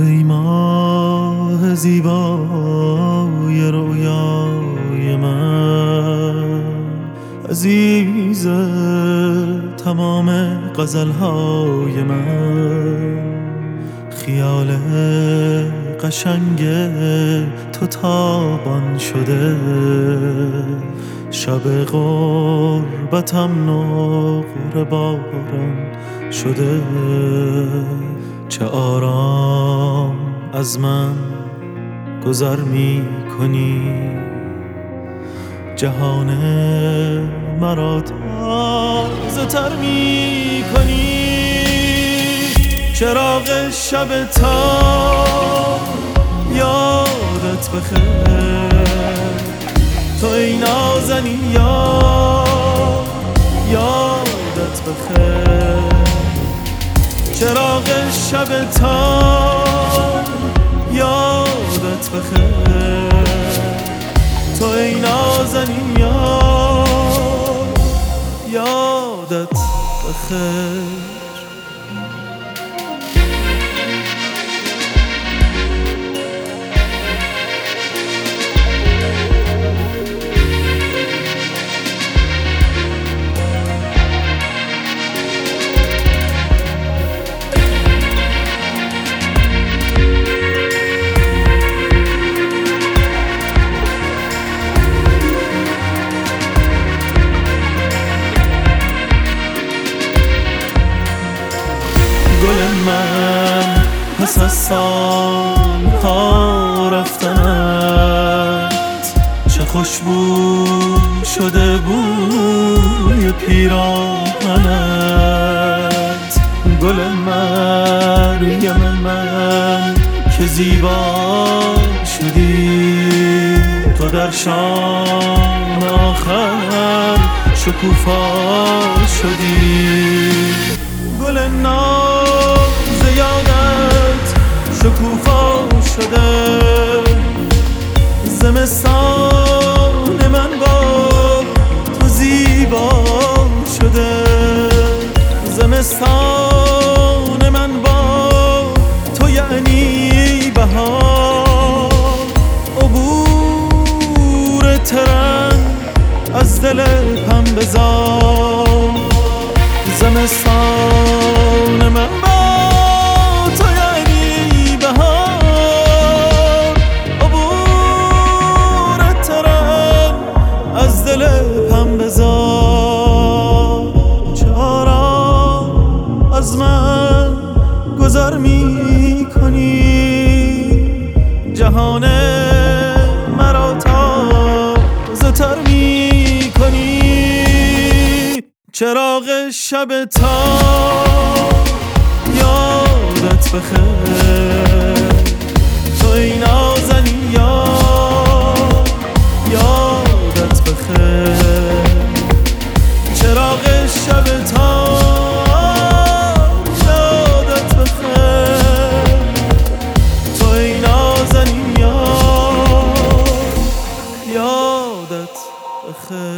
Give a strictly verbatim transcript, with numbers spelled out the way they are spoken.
ای ماه زیبای رویای من، عزیز تمام غزلهای من، خیال قشنگ تو تابان شده، شب غربتم نقره باران شده. چه آرام از من گذر می کنی، جهان مرا تازه تر می کنی. چراغ شب تار یادت بخیر، تو ای نازنین یار یادت بخیر. چراغ شب تار یادت بخیر، تو ای نازنین یار یادت بخیر. گل من پس از سالها رفتنت، چه خوشبو شده بوی پیراهنت. گل مریم من که زیبا شدی، تو در شام آخر شکوفا شدی. گل ناز یادت شکوفا شده، زمستان من با تو زیبا شده. زمستان من با تو یعنی بهار، عبور ترن از دل پنبه‌زار. زمستان من با تو یعنی بهار، عبور ترن از دل پنبه‌زار. چه آرام از من گذر می کنی، جهان مرا تازه تر می کنی. چراغ شب تار یادت بخیر، تو ای نازنین یار یادت بخیر. چراغ شب تار یادت بخیر، تو ای نازنین یار یادت بخیر.